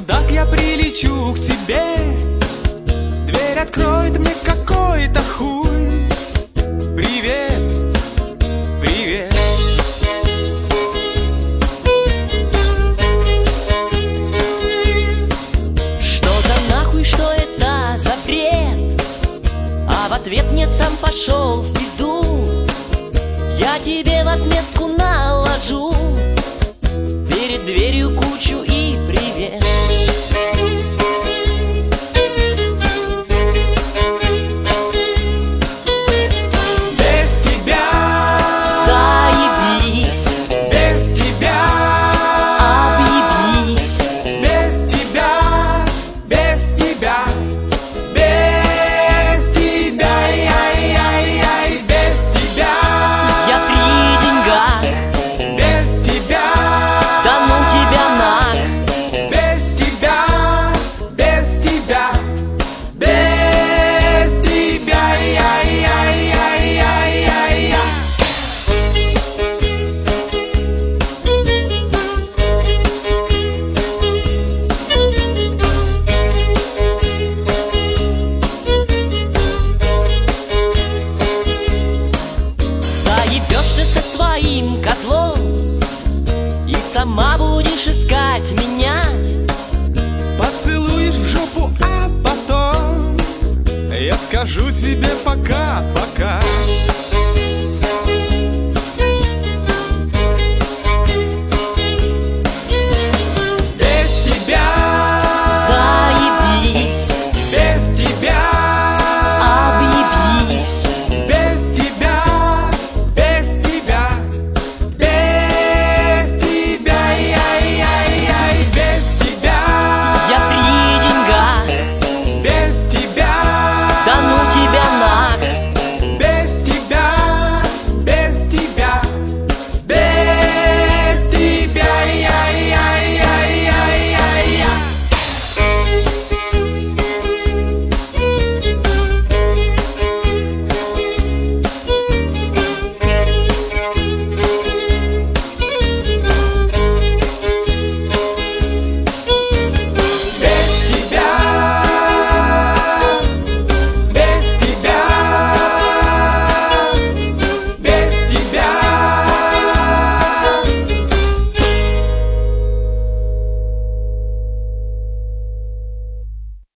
чудак, я прилечу к тебе. Дверь откроет мне какой-то хуй. Привет, привет. Что за нахуй, что это за бред? А в ответ мне сам пошел в пизду. Я тебе в отместку наложу перед дверью кучу и привет. Без тебя заебись, без тебя объебись, без тебя, без тебя, без тебя, ай-яй-яй, без тебя. я при деньгах, Без тебя, да ну тебя нах. без тебя, без тебя, без тебя, яй-яй-яй-яй-яй-яй. Заебешься со своим козлом и сама будешь искать меня. Поцелуешь в жопу, а потом я скажу тебе пока, пока.